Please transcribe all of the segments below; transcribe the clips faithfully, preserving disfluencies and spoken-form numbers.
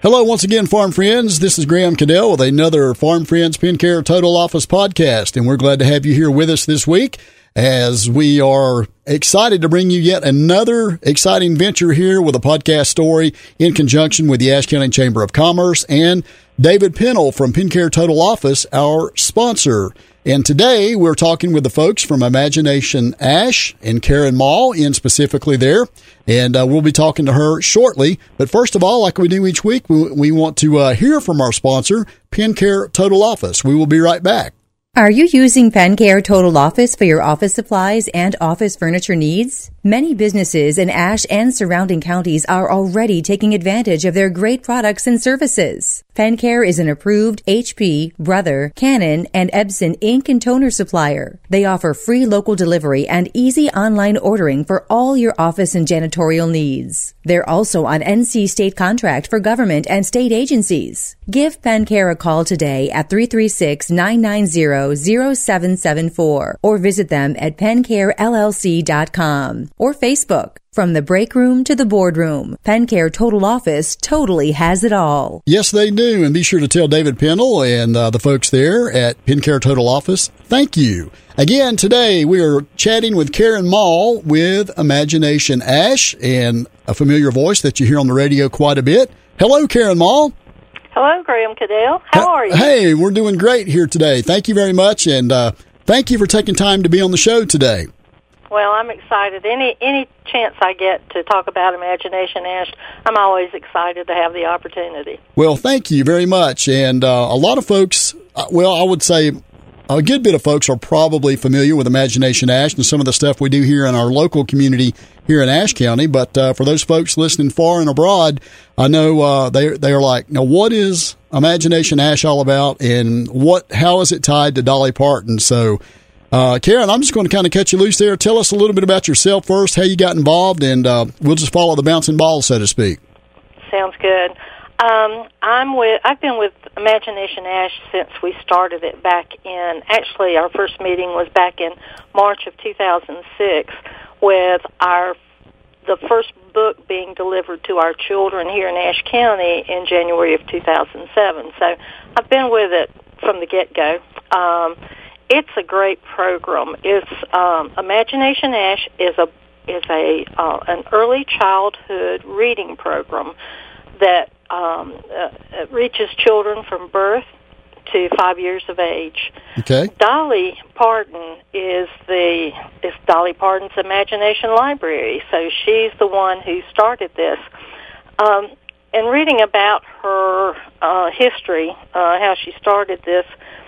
Hello once again, Farm Friends. This is Graham Cadell with another Farm Friends PennCare Total Office podcast, and we're glad to have you here with us this week as we are excited to bring you yet another exciting venture here with a podcast story in conjunction with the Ashe County Chamber of Commerce and David Pennell from PennCare Total Office, our sponsor. And today we're talking with the folks from Imagination Ashe and Karen Mall in specifically there. And uh, we'll be talking to her shortly. But first of all, like we do each week, we, we want to uh, hear from our sponsor, PennCare Total Office. We will be right back. Are you using PennCare Total Office for your office supplies and office furniture needs? Many businesses in Ashe and surrounding counties are already taking advantage of their great products and services. PennCare is an approved H P, Brother, Canon, and Epson ink and toner supplier. They offer free local delivery and easy online ordering for all your office and janitorial needs. They're also on N C state contract for government and state agencies. Give PennCare a call today at three three six, nine nine zero, zero seven seven four or visit them at penn care l l c dot com or Facebook. From the break room to the boardroom, PennCare Total Office totally has it all. Yes, they do. And be sure to tell David Pennell and uh, the folks there at PennCare Total Office, thank you. Again, today we are chatting with Karen Mall with Imagination Ashe, and a familiar voice that you hear on the radio quite a bit. Hello, Karen Mall. Hello, Graham Cadell. How are you? Hey, we're doing great here today. Thank you very much, and uh, thank you for taking time to be on the show today. Well, I'm excited. Any any chance I get to talk about Imagination Ashe, I'm always excited to have the opportunity. Well, thank you very much. And uh, a lot of folks, uh, well, I would say a good bit of folks are probably familiar with Imagination Ashe and some of the stuff we do here in our local community here in Ashe County. But uh, for those folks listening far and abroad, I know uh, they they are like, now what is Imagination Ashe all about, and what how is it tied to Dolly Parton? So, uh, Karen, I'm just going to kind of cut you loose there. Tell us a little bit about yourself first, how you got involved, and uh, we'll just follow the bouncing ball, so to speak. Sounds good. Um, I'm with. I've been with Imagination Ashe since we started it back in. Actually, our first meeting was back in March of two thousand six, with our the first book being delivered to our children here in Ashe County in January of two thousand seven. So I've been with it from the get-go. Um, it's a great program. It's um, Imagination Ashe is a is a uh, an early childhood reading program that um, uh, reaches children from birth to five years of age. Okay. Dolly Parton is the is Dolly Parton's Imagination Library, so she's the one who started this. Um, and reading about her uh, history, uh, how she started this,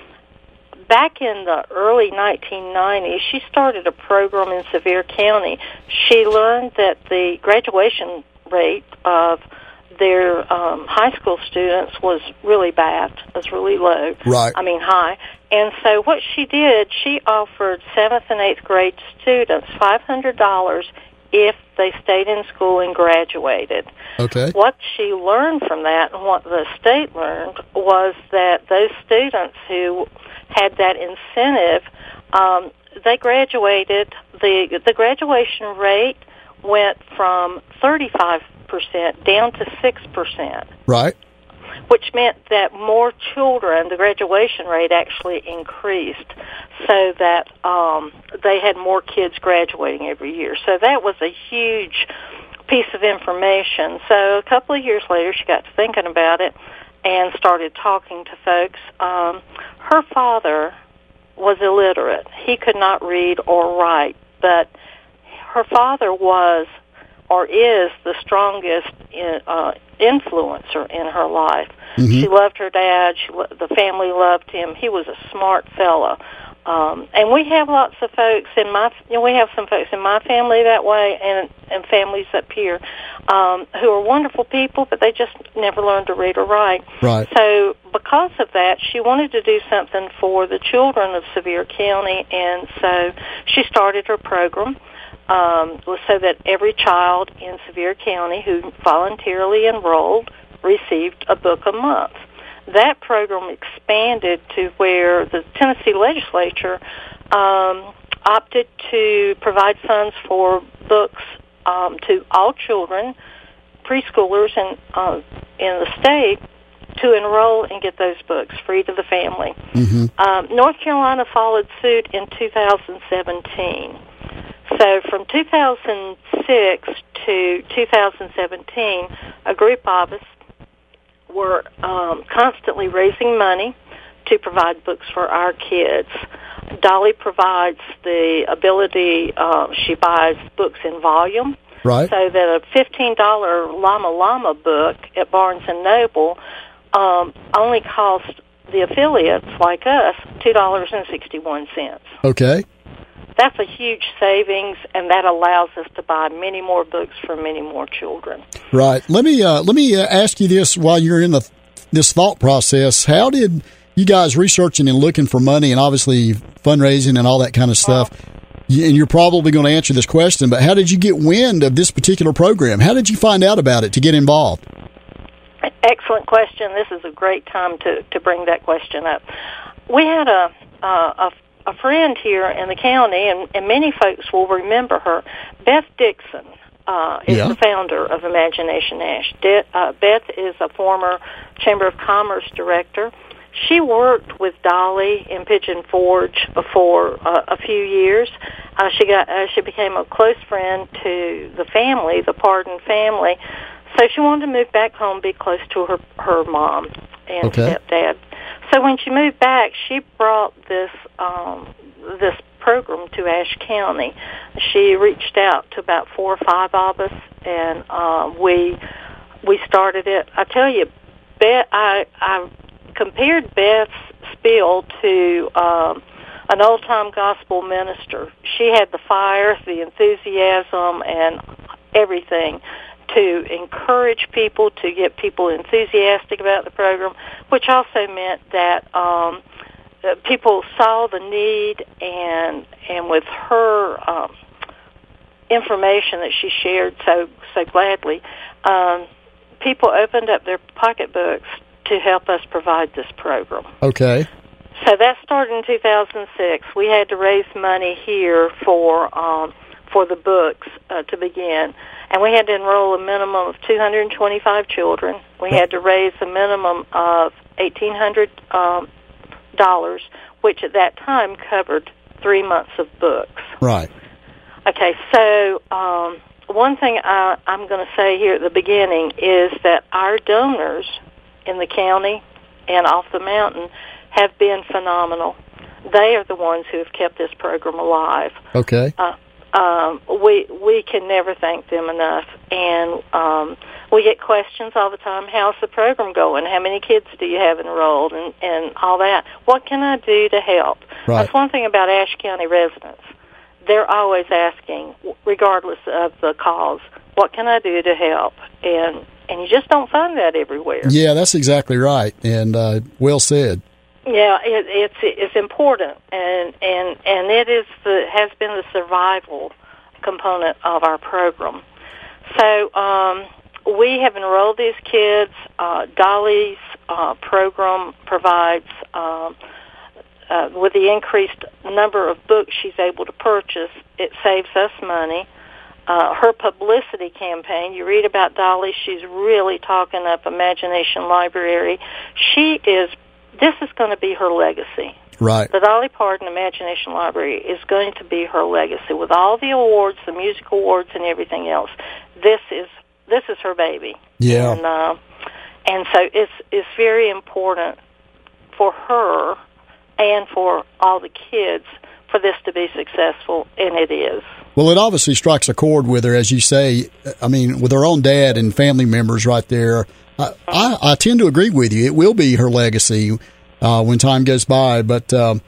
back in the early nineteen nineties, she started a program in Sevier County. She learned that the graduation rate of their um, high school students was really bad, was really low. Right. I mean, high. And so what she did, she offered seventh and eighth grade students five hundred dollars if they stayed in school and graduated. Okay. What she learned from that, and what the state learned, was that those students who had that incentive, um, they graduated. The the graduation rate went from thirty-five percent down to six percent. Right. Which meant that more children, the graduation rate actually increased, so that um, they had more kids graduating every year. So that was a huge piece of information. So a couple of years later, she got to thinking about it and started talking to folks. Um, her father was illiterate. He could not read or write, but her father was or is the strongest in, uh, influencer in her life. Mm-hmm. She loved her dad. She, the family loved him. He was a smart fella. Um, and we have lots of folks in my, you know, we have some folks in my family that way, and and families up here um, who are wonderful people, but they just never learned to read or write. Right. So because of that, she wanted to do something for the children of Sevier County, and so she started her program. Um, so that every child in Sevier County who voluntarily enrolled received a book a month. That program expanded to where the Tennessee legislature um, opted to provide funds for books um, to all children, preschoolers, and uh, in the state to enroll and get those books free to the family. Mm-hmm. Um, North Carolina followed suit in two thousand seventeen. So from two thousand six to two thousand seventeen, a group of us were um, constantly raising money to provide books for our kids. Dolly provides the ability, uh, she buys books in volume. Right. So that a fifteen dollars Llama Llama book at Barnes and Noble um, only costs the affiliates like us two dollars and sixty-one cents. Okay. That's a huge savings, and that allows us to buy many more books for many more children. Right. Let me uh, let me uh, ask you this while you're in the this thought process. How did you guys researching and looking for money, and obviously fundraising and all that kind of stuff? Uh, and you're probably going to answer this question, but how did you get wind of this particular program? How did you find out about it to get involved? Excellent question. This is a great time to, to bring that question up. We had a uh, a, a friend here in the county, and, and many folks will remember her. Beth Dixon uh, is yeah. the founder of Imagination Nash. De- uh, Beth is a former Chamber of Commerce director. She worked with Dolly in Pigeon Forge for uh, a few years. Uh, she got uh, she became a close friend to the family, the Pardon family. So she wanted to move back home, be close to her her mom and okay. stepdad. So when she moved back, she brought this um, this program to Ashe County. She reached out to about four or five of us, and uh, we we started it. I tell you, Beth, I I compared Beth's spiel to um, an old-time gospel minister. She had the fire, the enthusiasm, and everything to encourage people, to get people enthusiastic about the program, which also meant that um, people saw the need, and and with her um, information that she shared so so gladly, um, people opened up their pocketbooks to help us provide this program. Okay. So that started in two thousand six. We had to raise money here for um, for the books uh, to begin, and we had to enroll a minimum of two hundred twenty-five children. We had to raise a minimum of eighteen hundred dollars, um, which at that time covered three months of books. Right. Okay, so um, one thing I, I'm going to say here at the beginning is that our donors in the county and off the mountain have been phenomenal. They are the ones who have kept this program alive. Okay. Uh, um, we we can never thank them enough, and um, we get questions all the time. How's the program going? How many kids do you have enrolled, and and all that? What can I do to help? Right. That's one thing about Ashe County residents. They're always asking, regardless of the cause, what can I do to help? And and you just don't find that everywhere. Yeah, that's exactly right, and uh, well said. Yeah, it, it's it's important, and and and it is the has been the survival component of our program. So um, we have enrolled these kids. Uh, Dolly's uh, program provides, um, uh, with the increased number of books she's able to purchase, it saves us money. Uh, her publicity campaign, you read about Dolly, she's really talking up Imagination Library. She is, this is going to be her legacy. Right. The Dolly Parton Imagination Library is going to be her legacy with all the awards, the music awards, and everything else. This is this is her baby. Yeah. And, uh, and so it's it's very important for her and for all the kids for this to be successful, and it is. Well, it obviously strikes a chord with her, as you say. I mean, with her own dad and family members right there. I, I, I tend to agree with you. It will be her legacy uh, when time goes by. But um,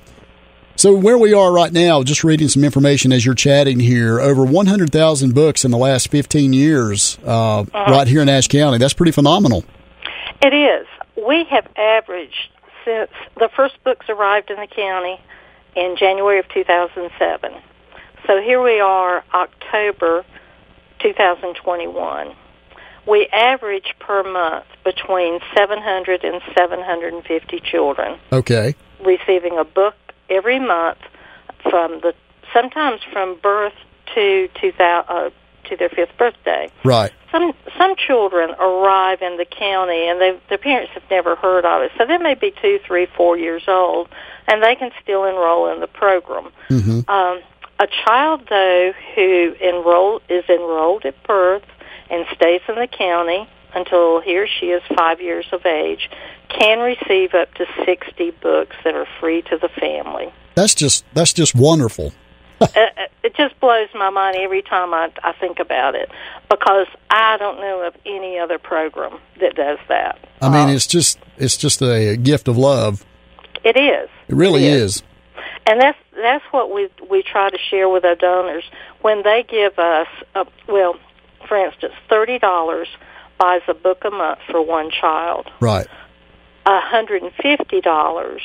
so where we are right now, just reading some information as you're chatting here, over one hundred thousand books in the last fifteen years uh, uh-huh. right here in Ashe County. That's pretty phenomenal. It is. We have averaged, since the first books arrived in the county in January of two thousand seven. So here we are, October two thousand twenty-one. We average per month between seven hundred and seven hundred fifty children. Okay. Receiving a book every month, from the sometimes from birth to two thousand, uh, to their fifth birthday. Right. Some some children arrive in the county and they, their parents have never heard of it. So they may be two, three, four years old, and they can still enroll in the program. Mm-hmm. Um, a child, though, who enroll, is enrolled at birth and stays in the county until he or she is five years of age can receive up to sixty books that are free to the family. That's just that's just wonderful. it, it just blows my mind every time I, I think about it, because I don't know of any other program that does that. I mean, um, it's just it's just a gift of love. It is. It really it is. is. And that's that's what we we try to share with our donors when they give us, a, well, for instance, thirty dollars buys a book a month for one child. Right. one hundred fifty dollars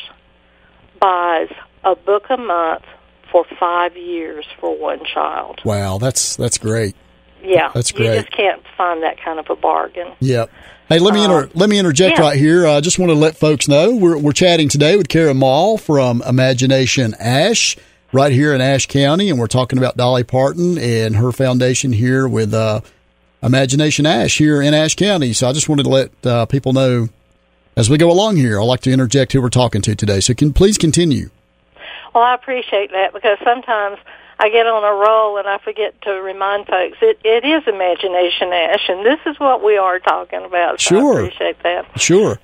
buys a book a month for five years for one child. Wow, that's that's great. Yeah, that's great. You just can't find that kind of a bargain. Yep. Hey, let me inter- uh, let me interject yeah. right here. I uh, just want to let folks know we're we're chatting today with Kara Mall from Imagination Ash right here in Ashe County, and we're talking about Dolly Parton and her foundation here with uh, Imagination Ash here in Ashe County. So I just wanted to let uh, people know as we go along here. I'd like to interject who we're talking to today. So can please continue. Well, I appreciate that, because sometimes I get on a roll and I forget to remind folks it, it is Imagination Ash, and this is what we are talking about. So Sure. I appreciate that. Sure.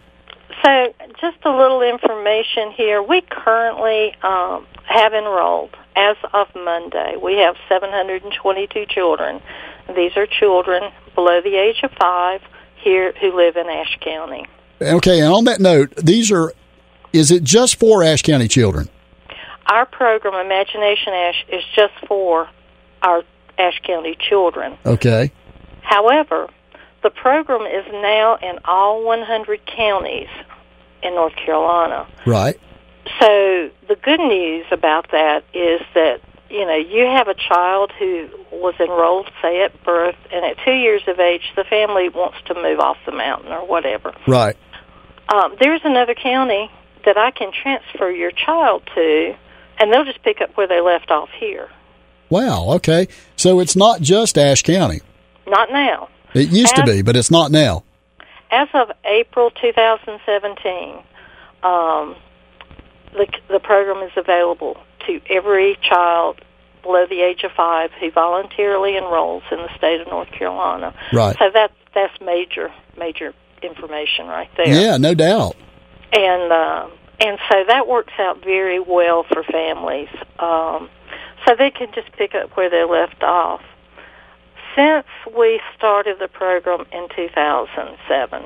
So just a little information here. We currently um, have enrolled, as of Monday, we have seven hundred twenty-two children. These are children below the age of five here who live in Ashe County. Okay, and on that note, these are, is it just for Ashe County children? Our program, Imagination Ash, is just for our Ashe County children. Okay. However, the program is now in all one hundred counties in North Carolina. Right. So the good news about that is that, you know, you have a child who was enrolled, say, at birth, and at two years of age, the family wants to move off the mountain or whatever. Right. Um, there's another county that I can transfer your child to, and they'll just pick up where they left off here. Wow, okay. So it's not just Ashe County. Not now. It used as, to be, but it's not now. As of April twenty seventeen, um, the, the program is available to every child below the age of five who voluntarily enrolls in the state of North Carolina. Right. So that, that's major, major information right there. Yeah, no doubt. And uh, and so that works out very well for families. Um, so they can just pick up where they left off. Since we started the program in two thousand seven,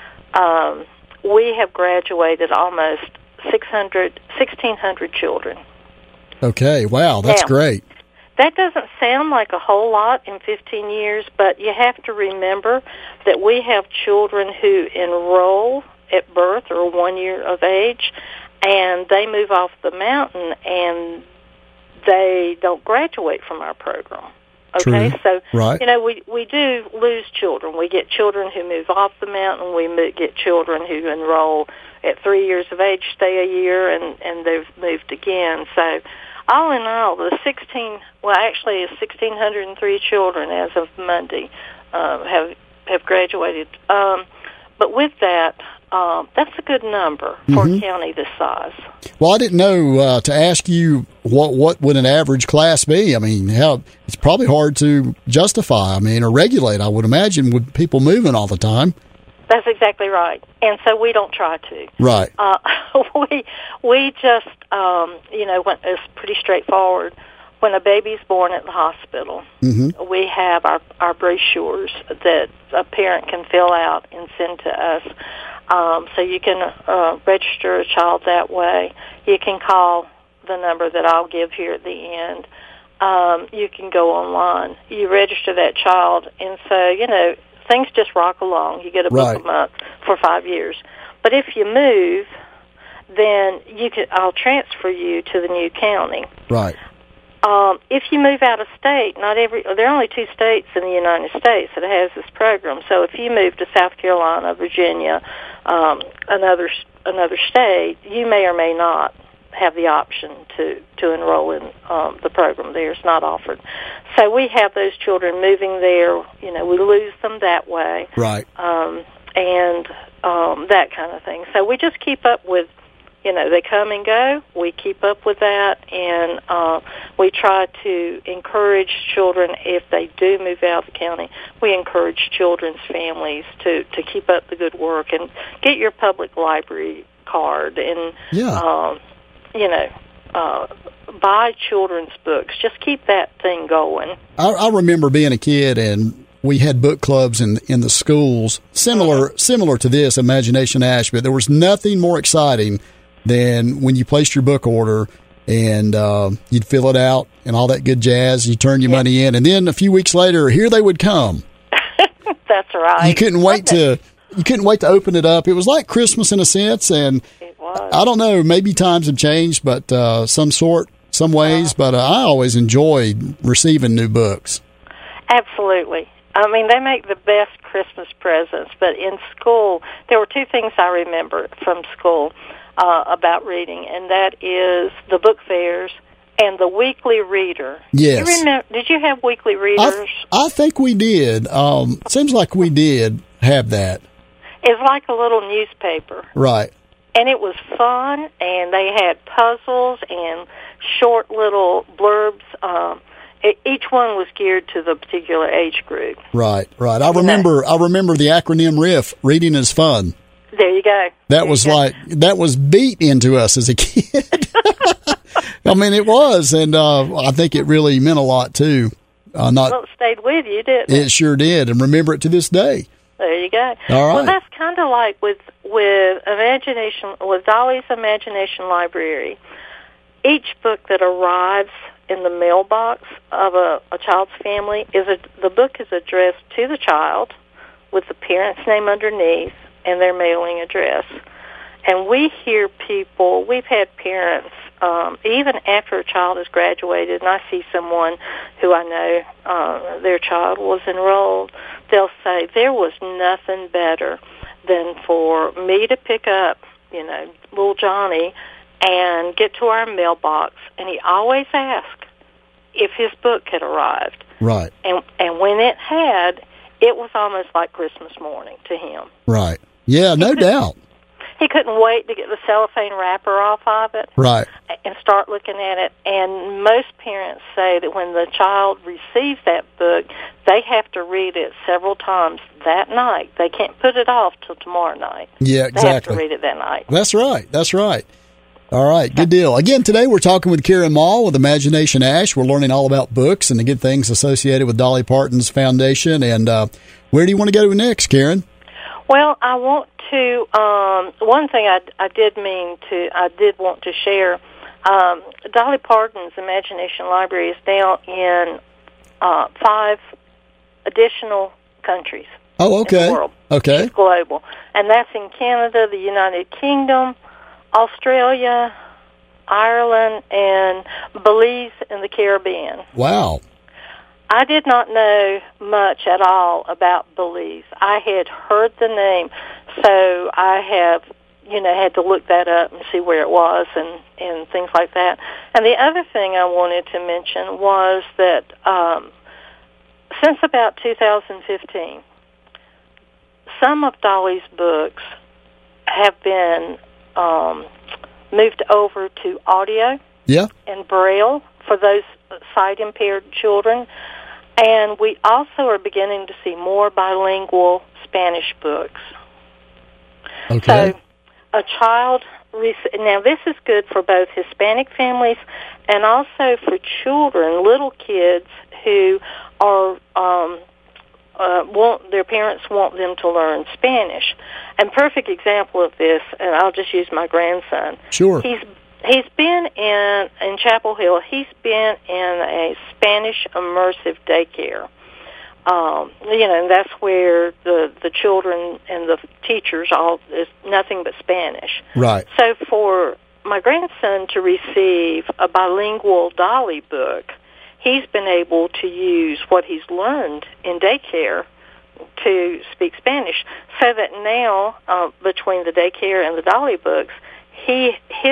um, we have graduated almost six hundred, sixteen hundred children. Okay, wow, that's now, great. That doesn't sound like a whole lot in fifteen years, but you have to remember that we have children who enroll at birth or one year of age, and they move off the mountain and they don't graduate from our program. Okay, True. so right. you know we we do lose children. We get children who move off the mountain. We mo- get children who enroll at three years of age, stay a year, and and they've moved again. So all in all, the sixteen well actually it's sixteen hundred and three children as of Monday uh, have have graduated. Um, but with that, um, that's a good number for mm-hmm. a county this size. Well, I didn't know uh, to ask you what what would an average class be. I mean, how it's probably hard to justify. I mean, or regulate. I would imagine with people moving all the time. That's exactly right, and so we don't try to. Right. Uh, we we just um, you know when, it's pretty straightforward. When a baby's born at the hospital, mm-hmm. we have our our brochures that a parent can fill out and send to us. Um, so you can uh, register a child that way. You can call the number that I'll give here at the end. Um, you can go online. You register that child, and so, you know, things just rock along. You get a book right. a month for five years. But if you move, then you can, I'll transfer you to the new county. Right. Um, if you move out of state, not every there are only two states in the United States that has this program. So if you move to South Carolina, Virginia, um, another another state, you may or may not have the option to, to enroll in um, the program there. It's not offered. So we have those children moving there. You know, we lose them that way. Right. Um, and um, that kind of thing. So we just keep up with, you know, they come and go. We keep up with that, and uh, we try to encourage children, if they do move out of the county, we encourage children's families to, to keep up the good work and get your public library card and, yeah. um, you know, uh, buy children's books. Just keep that thing going. I, I remember being a kid, and we had book clubs in in the schools, similar mm-hmm. similar to this, Imagination Ash, but there was nothing more exciting than when you placed your book order and uh, you'd fill it out and all that good jazz. You turn your yeah. money in, and then a few weeks later, here they would come. That's right. You couldn't wait to you couldn't wait to open it up. It was like Christmas in a sense, and it was. I don't know, maybe times have changed, but uh, some sort, some ways. Uh, but uh, I always enjoyed receiving new books. Absolutely. I mean, they make the best Christmas presents. But in school, there were two things I remember from school. Uh, about reading, and that is the book fairs and the weekly reader. Yes. You remember, did you have weekly readers? I, I think we did. Um, seems like we did have that. It's like a little newspaper. Right. And it was fun, and they had puzzles and short little blurbs. Um, it, each one was geared to the particular age group. Right, right. I remember. I remember the acronym R I F. Reading is fun. There you go. That was like, that was beat into us as a kid. I mean, it was, and uh, I think it really meant a lot, too. Uh, not, well, it stayed with you, didn't it? It sure did, and remember it to this day. There you go. All right. Well, that's kind of like with, with Imagination, with Dolly's Imagination Library. Each book that arrives in the mailbox of a, a child's family, is a, the book is addressed to the child with the parent's name underneath and their mailing address. And we hear people, we've had parents, um, even after a child has graduated, and I see someone who I know uh, their child was enrolled, they'll say, there was nothing better than for me to pick up, you know, little Johnny and get to our mailbox, and he always asked if his book had arrived. Right. And, and when it had, it was almost like Christmas morning to him. Right. Yeah, no doubt. He couldn't wait to get the cellophane wrapper off of it. Right. And start looking at it. And most parents say that when the child receives that book, they have to read it several times that night. They can't put it off till tomorrow night. Yeah, exactly. They have to read it that night. That's right. That's right. All right, good deal. Again, today we're talking with Karen Mall with Imagination Ash. We're learning all about books and the good things associated with Dolly Parton's foundation. And uh, where do you want to go next, Karen? Well, I want to, um, one thing I, I did mean to, I did want to share, um, Dolly Parton's Imagination Library is now in uh, five additional countries. Oh, okay. In the world. Okay. It's global. And that's in Canada, the United Kingdom, Australia, Ireland, and Belize in the Caribbean. Wow. I did not know much at all about Belize. I had heard the name, so I have, you know, had to look that up and see where it was and, and things like that. And the other thing I wanted to mention was that um, since about two thousand fifteen, some of Dolly's books have been um, moved over to audio yeah. and Braille for those sight-impaired children. And we also are beginning to see more bilingual Spanish books. Okay. So a child, now this is good for both Hispanic families and also for children, little kids who are, um, uh, want, their parents want them to learn Spanish. And perfect example of this, and I'll just use my grandson. Sure. He's He's been in, in Chapel Hill, he's been in a Spanish immersive daycare. Um, you know, and that's where the, the children and the teachers, all is nothing but Spanish. Right. So for my grandson to receive a bilingual Dolly book, he's been able to use what he's learned in daycare to speak Spanish. So that now, uh, between the daycare and the Dolly books, he his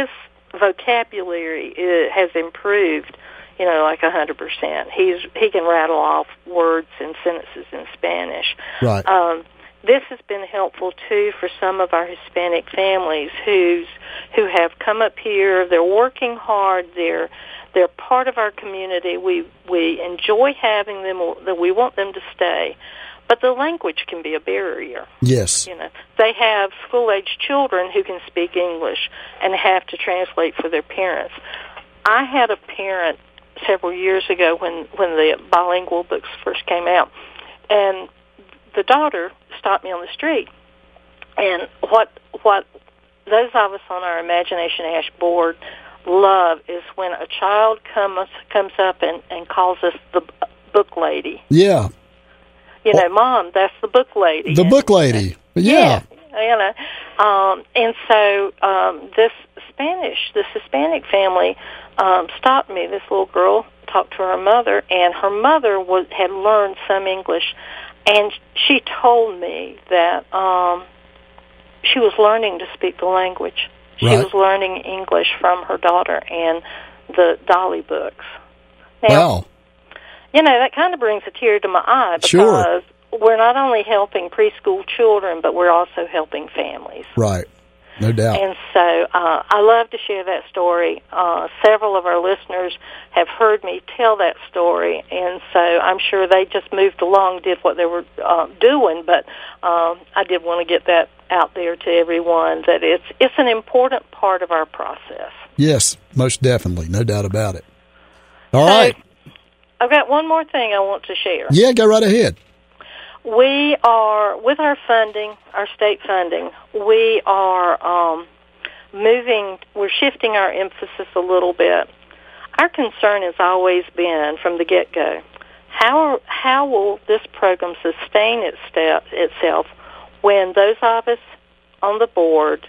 vocabulary is, has improved, you know, like a hundred percent. He's he can rattle off words and sentences in Spanish. Right. Um, this has been helpful too for some of our Hispanic families who's who have come up here. They're working hard. They're they're part of our community. We we enjoy having them. That we want them to stay. But the language can be a barrier. Yes. You know, they have school-age children who can speak English and have to translate for their parents. I had a parent several years ago when, when the bilingual books first came out, and the daughter stopped me on the street. And what what those of us on our Imagination Ash board love is when a child comes comes up and, and calls us the book lady. Yeah. You know, Mom, that's the book lady. The book lady, yeah. yeah you know, um, and so um, this Spanish, this Hispanic family um, stopped me. This little girl talked to her mother, and her mother was had learned some English, and she told me that um, she was learning to speak the language. She right. was learning English from her daughter and the Dolly books. Now, wow. You know, that kind of brings a tear to my eye because sure. we're not only helping preschool children, but we're also helping families. Right, no doubt. And so uh, I love to share that story. Uh, several of our listeners have heard me tell that story, and so I'm sure they just moved along, did what they were uh, doing, but um, I did want to get that out there to everyone, that it's, it's an important part of our process. Yes, most definitely, no doubt about it. All so, right. I've got one more thing I want to share. Yeah, go right ahead. We are, with our funding, our state funding, we are um, moving, we're shifting our emphasis a little bit. Our concern has always been, from the get-go, how how will this program sustain its step, itself when those of us on the board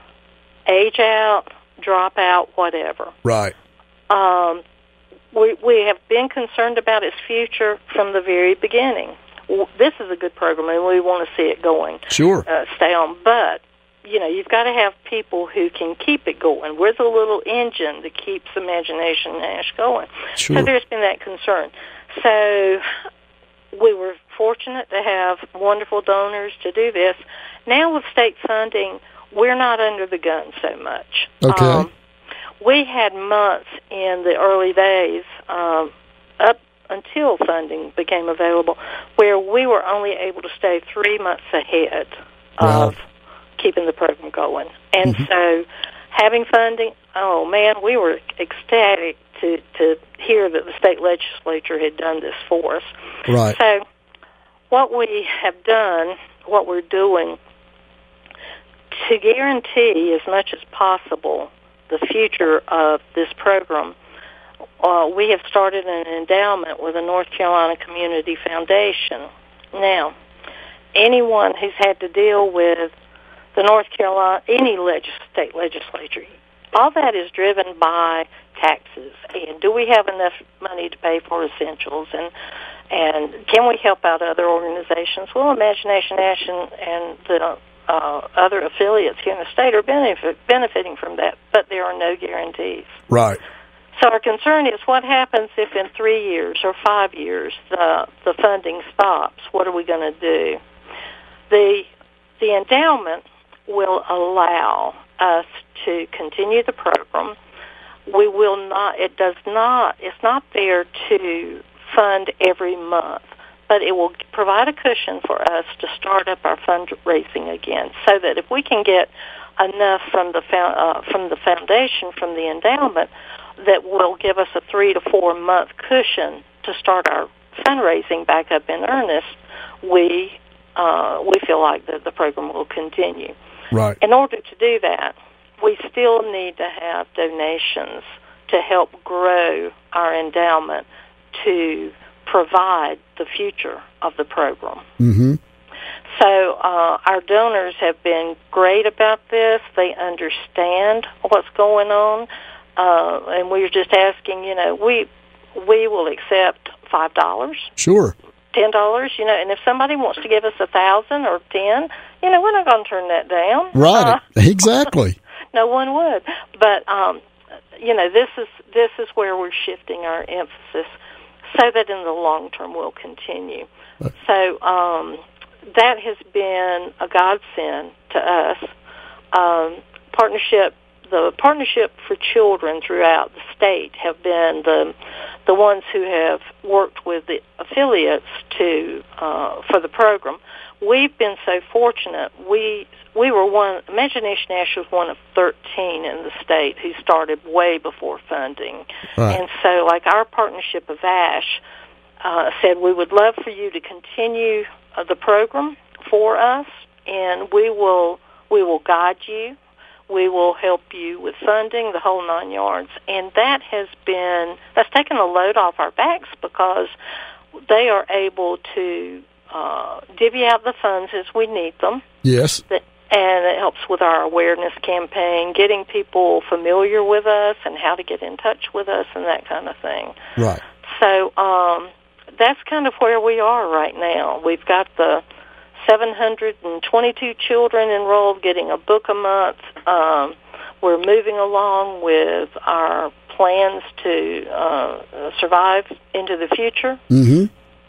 age out, drop out, whatever. Right. Um, we, we have been concerned about its future from the very beginning. This is a good program, and we want to see it going. Sure. Uh, stay on. But, you know, you've got to have people who can keep it going. We're the little engine that keeps Imagination Ash going. Sure. So there's been that concern. So we were fortunate to have wonderful donors to do this. Now with state funding, we're not under the gun so much. Okay. Um, we had months in the early days, um, up until funding became available, where we were only able to stay three months ahead wow. of keeping the program going. And mm-hmm. so having funding, oh, man, we were ecstatic to, to hear that the state legislature had done this for us. Right. So what we have done, what we're doing, to guarantee as much as possible the future of this program, uh, we have started an endowment with the North Carolina Community Foundation. Now, anyone who's had to deal with the North Carolina, any legis- state legislature, all that is driven by taxes. And do we have enough money to pay for essentials? And and can we help out other organizations? Well, Imagination Ash and, and the uh, other affiliates here in the state are benefit, benefiting from that, but there are no guarantees. Right. So our concern is what happens if in three years or five years the the funding stops? What are we going to do? The the endowment will allow us to continue the program. We will not. It does not. It's not there to fund every month, but it will provide a cushion for us to start up our fundraising again, so that if we can get enough from the uh, from the foundation, from the endowment, that will give us a three to four month cushion to start our fundraising back up in earnest, we uh, we feel like that the program will continue. Right. In order to do that, we still need to have donations to help grow our endowment to provide the future of the program. Mm-hmm. So uh, our donors have been great about this. They understand what's going on. Uh, and we were just asking, you know, we we will accept five dollars, sure, ten dollars, you know, and if somebody wants to give us a thousand or ten, you know, we're not going to turn that down. Right, uh, exactly. No one would, but um, you know, this is this is where we're shifting our emphasis so that in the long term we'll continue. Right. So um, that has been a godsend to us. Um, partnership, the Partnership for Children throughout the state have been the the ones who have worked with the affiliates to uh, for the program. We've been so fortunate. We we were one. Imagination Ash was one of thirteen in the state who started way before funding, right. And so, like our partnership of Ash uh, said, we would love for you to continue uh, the program for us, and we will we will guide you. We will help you with funding, the whole nine yards, and that has been that's taken a load off our backs because they are able to uh, divvy out the funds as we need them. Yes. And it helps with our awareness campaign, getting people familiar with us and how to get in touch with us and that kind of thing. Right. So um, that's kind of where we are right now. We've got the seven hundred twenty-two children enrolled, getting a book a month. Um, we're moving along with our plans to uh, survive into the future. Mm-hmm.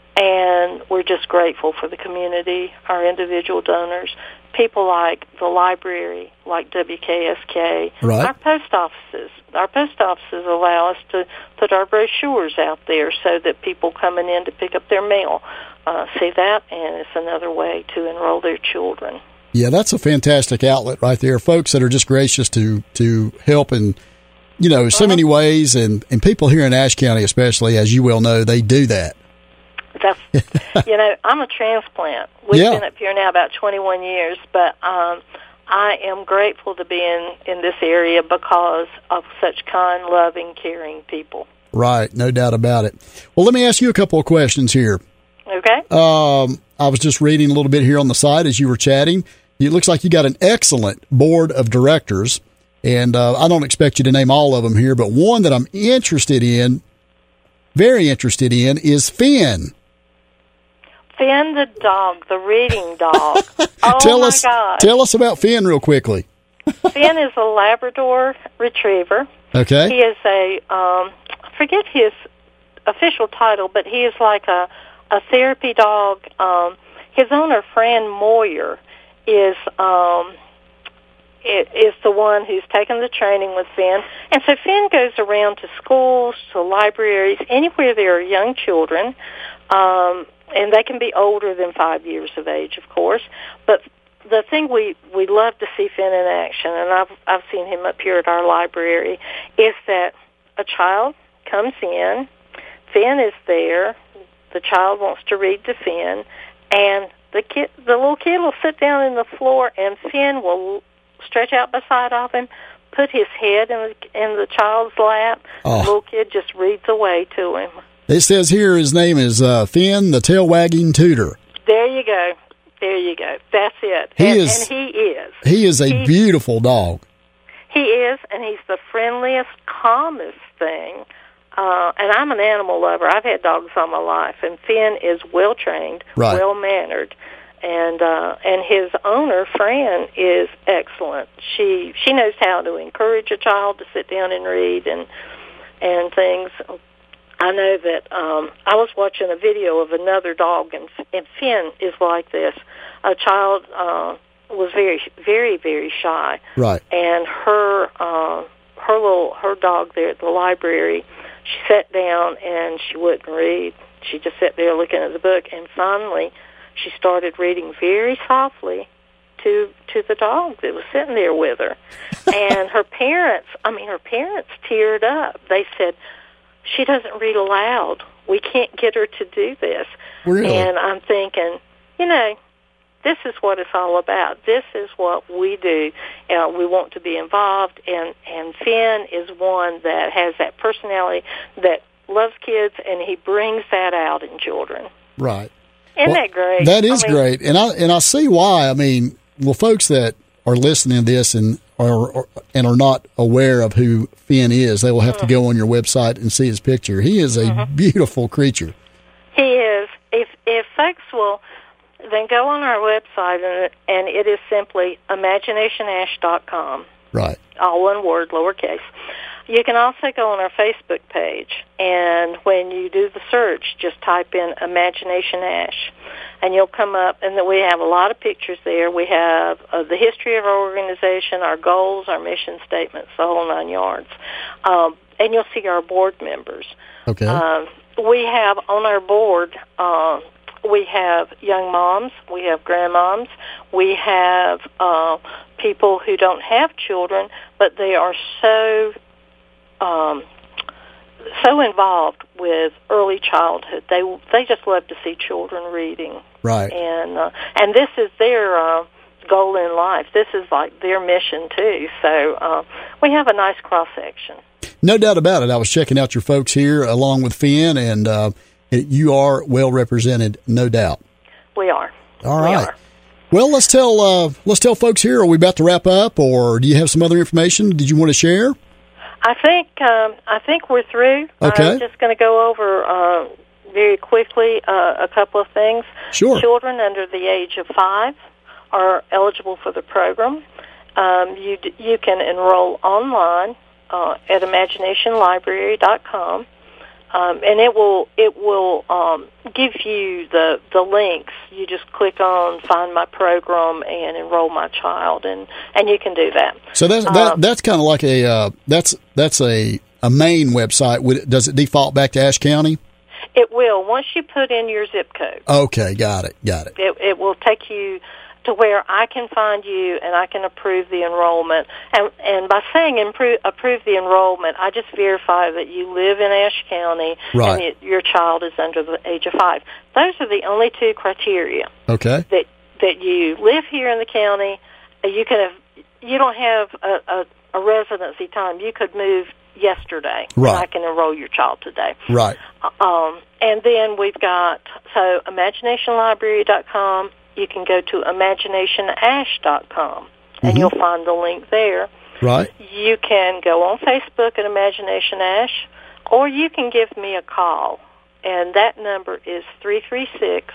And we're just grateful for the community, our individual donors, people like the library, like W K S K, right. Our post offices. Our post offices allow us to put our brochures out there so that people coming in to pick up their mail uh, see that, and it's another way to enroll their children. Yeah, that's a fantastic outlet right there. Folks that are just gracious to, to help in, you know, so uh-huh. many ways, and, and people here in Ashe County especially, as you well know, they do that. That's, you know, I'm a transplant. We've yeah. been up here now about twenty-one years, but um, I am grateful to be in, in this area because of such kind, loving, caring people. Right, no doubt about it. Well, let me ask you a couple of questions here. Okay. Um, I was just reading a little bit here on the side as you were chatting. It looks like you got an excellent board of directors, and uh, I don't expect you to name all of them here, but one that I'm interested in, very interested in, is Finn. Finn the dog, the reading dog. Oh, tell my us, gosh. Tell us about Finn real quickly. Finn is a Labrador Retriever. Okay. He is a, um, I forget his official title, but he is like a, a therapy dog. Um, his owner, Fran Moyer, is um, it, is the one who's taken the training with Finn. And so Finn goes around to schools, to libraries, anywhere there are young children. Um And they can be older than five years of age, of course. But the thing we, we love to see Finn in action, and I've I've seen him up here at our library, is that a child comes in, Finn is there, the child wants to read to Finn, and the kid, the little kid will sit down on the floor, and Finn will stretch out beside of him, put his head in the, in the child's lap. Oh. The little kid just reads away to him. It says here his name is uh, Finn, the tail-wagging tutor. There you go. There you go. That's it. He and, is, and he is. He is a he, beautiful dog. He is, and he's the friendliest, calmest thing. Uh, and I'm an animal lover. I've had dogs all my life, and Finn is well-trained, right. well-mannered. And uh, and his owner, Fran, is excellent. She she knows how to encourage a child to sit down and read and and things. I know that um, I was watching a video of another dog, and, and Finn is like this. A child uh, was very, very, very shy, right? And her, uh, her little, her dog there at the library, she sat down and she wouldn't read. She just sat there looking at the book, and finally, she started reading very softly to to the dog that was sitting there with her, and her parents. I mean, her parents teared up. They said, she doesn't read aloud. We can't get her to do this. Really? And I'm thinking, you know, this is what it's all about. This is what we do. Uh, we want to be involved, and, and Finn is one that has that personality that loves kids, and he brings that out in children. Right. Isn't well, that great? That is I mean, great. And I and I see why. I mean, well, folks that are listening to this and are and are not aware of who Finn is, they will have mm-hmm. to go on your website and see his picture. He is a mm-hmm. beautiful creature. He is. If if folks will then go on our website, and, and it is simply imagination ash dot com. Right. All one word, lowercase. You can also go on our Facebook page, and when you do the search, just type in Imagination Ash, and you'll come up, and then we have a lot of pictures there. We have uh, the history of our organization, our goals, our mission statements, the whole nine yards. Um, and you'll see our board members. Okay. Um, we have on our board, uh, we have young moms, we have grandmoms, we have uh, people who don't have children, but they are so um, so involved with early childhood. They they just love to see children reading. Right. And uh, and this is their uh, goal in life. This is like their mission too. So uh, we have a nice cross section. No doubt about it. I was checking out your folks here along with Finn, and uh, you are well represented, no doubt. We are. All right. We are. Well, let's tell uh, let's tell folks here. Are we about to wrap up, or do you have some other information? Did you want to share? I think um, I think we're through. Okay. I'm just going to go over uh, very quickly uh, a couple of things. Sure. Children under the age of five are eligible for the program. Um, you d- you can enroll online uh, at imagination library dot com. Um, and it will it will um, give you the the links. You just click on Find My Program and Enroll My Child, and, and you can do that. So that's that, um, that's kind of like a uh, that's that's a a main website. Would it, does it default back to Ashe County? It will once you put in your zip code. Okay, got it, got it. It, it will take you to where I can find you and I can approve the enrollment. And and by saying improve, approve the enrollment, I just verify that you live in Ashe County right. and that your child is under the age of five. Those are the only two criteria. Okay. That that you live here in the county. You can have you don't have a, a, a residency time. You could move yesterday. Right. And I can enroll your child today. Right. Um, and then we've got so imagination library dot com. You can go to imagination ash dot com, and mm-hmm. you'll find the link there. Right. You can go on Facebook at Imagination Ash, or you can give me a call, and that number is three three six,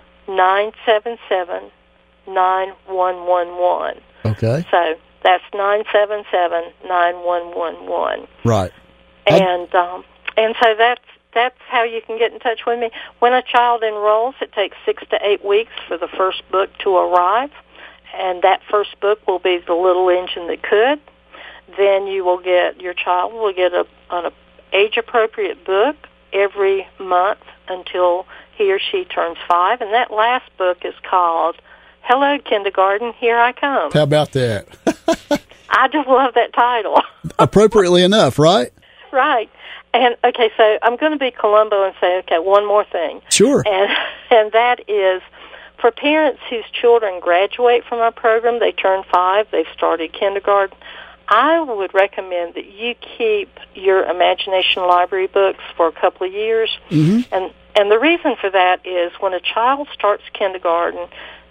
nine seven seven, nine one one one. Okay. So that's nine seven seven, nine one one one. Right. And, um, and so that's, That's how you can get in touch with me. When a child enrolls, it takes six to eight weeks for the first book to arrive, and that first book will be The Little Engine That Could. Then you will get, your child will get a, an age-appropriate book every month until he or she turns five, and that last book is called Hello, Kindergarten, Here I Come. How about that? I just love that title. Appropriately enough, right? Right. And, okay, so I'm going to be Columbo and say, okay, one more thing. Sure. And and that is for parents whose children graduate from our program, they turn five, they've started kindergarten, I would recommend that you keep your Imagination Library books for a couple of years. Mm-hmm. And, and the reason for that is when a child starts kindergarten,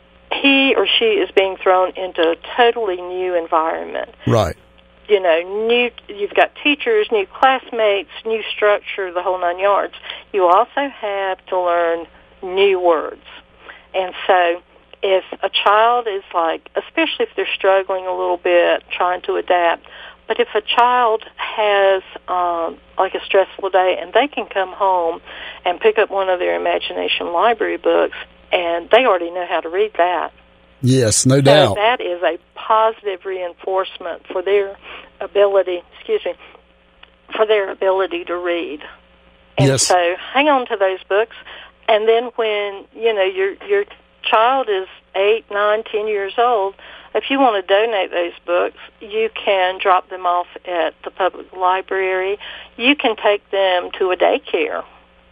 he or she is being thrown into a totally new environment. Right. You know, new. You've got teachers, new classmates, new structure, the whole nine yards. You also have to learn new words. And so if a child is like, especially if they're struggling a little bit, trying to adapt, but if a child has um, like a stressful day and they can come home and pick up one of their Imagination Library books and they already know how to read that. Yes, no so doubt. That is a positive reinforcement for their ability, excuse me, for their ability to read. And yes. so hang on to those books. And then when, you know, your your child is eight, nine, ten years old, if you want to donate those books, you can drop them off at the public library. You can take them to a daycare.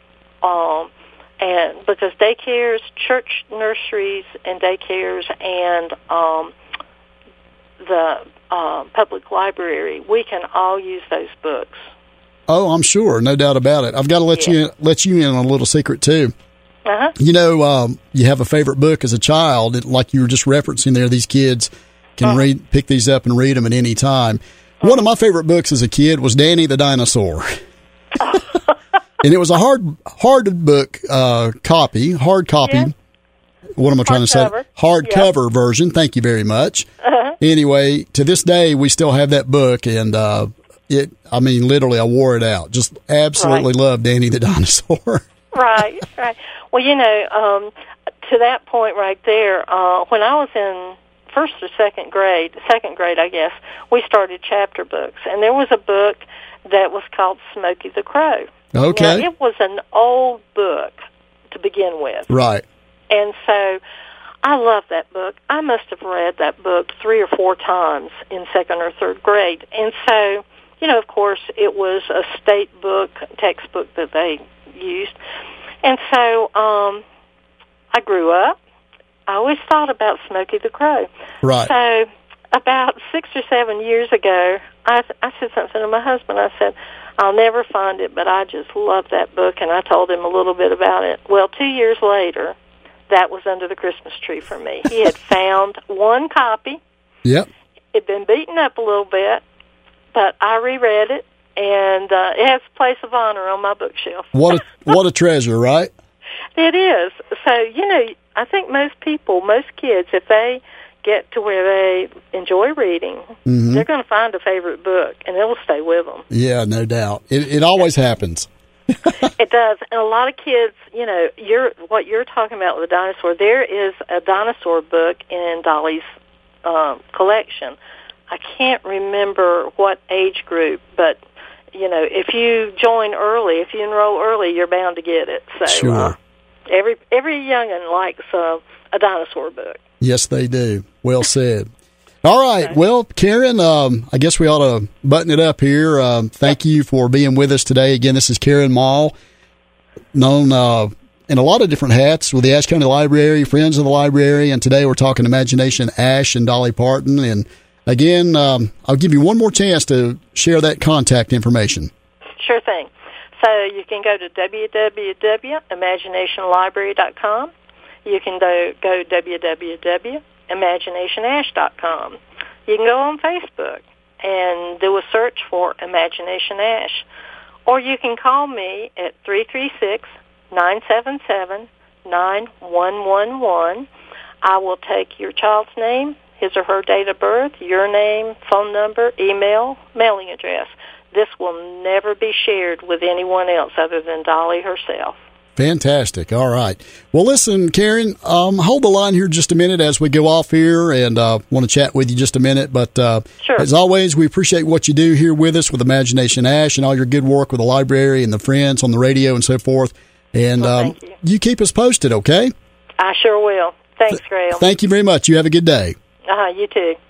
Um And because daycares, church nurseries and daycares, and um, the uh, public library, we can all use those books. Oh, I'm sure, no doubt about it. I've got to let yeah. you let you in on a little secret too. Uh-huh. You know, um, you have a favorite book as a child, it, like you were just referencing there. These kids can uh-huh. read, pick these up and read them at any time. Uh-huh. One of my favorite books as a kid was Danny the Dinosaur. And it was a hard, hard book uh, copy, hard copy. Yeah. What am I trying hard to say? Cover. Hardcover yeah. version. Thank you very much. Uh-huh. Anyway, to this day, we still have that book, and uh, it, I mean, literally, I wore it out. Just absolutely Right. loved Danny the Dinosaur. Right, right. Well, you know, um, to that point right there, uh, when I was in first or second grade, second grade, I guess, we started chapter books, and there was a book that was called Smokey the Crow. Okay. Now, it was an old book to begin with. Right. And so I love that book. I must have read that book three or four times in second or third grade. And so, you know, of course, it was a state book, textbook that they used. And so um, I grew up. I always thought about Smokey the Crow. Right. So about six or seven years ago, I, I said something to my husband. I said, I'll never find it, but I just love that book, and I told him a little bit about it. Well, two years later, that was under the Christmas tree for me. He had found one copy. Yep. It had been beaten up a little bit, but I reread it, and uh, it has a place of honor on my bookshelf. What a, what a treasure, right? It is. So, you know, I think most people, most kids, if they get to where they enjoy reading, mm-hmm. they're going to find a favorite book, and it will stay with them. Yeah, no doubt. It, it always happens. It does. And a lot of kids, you know, you're what you're talking about with the dinosaur, there is a dinosaur book in Dolly's um, collection. I can't remember what age group, but, you know, if you join early, if you enroll early, you're bound to get it. So sure. uh, every, every youngin' likes uh, a dinosaur book. Yes, they do. Well said. All right. Well, Karen, um, I guess we ought to button it up here. Um, thank you for being with us today. Again, this is Karen Mall, known uh, in a lot of different hats with the Ashe County Library, Friends of the Library, and today we're talking Imagination Ashe and Dolly Parton. And again, um, I'll give you one more chance to share that contact information. Sure thing. So you can go to w w w dot imagination library dot com. You can go, go w w w dot imagination ash dot com. You can go on Facebook and do a search for Imagination Ashe. Or you can call me at three three six, nine seven seven, nine one one one. I will take your child's name, his or her date of birth, your name, phone number, email, mailing address. This will never be shared with anyone else other than Dolly herself. Fantastic. All right. Well, listen, Karen, um, hold the line here just a minute as we go off here, and uh, want to chat with you just a minute. But uh, sure. As always, we appreciate what you do here with us with Imagination Ashe and all your good work with the library and the Friends on the radio and so forth. And well, um, thank you. you keep us posted, okay? I sure will. Thanks, Grail. Thank you very much. You have a good day. Uh-huh, you too.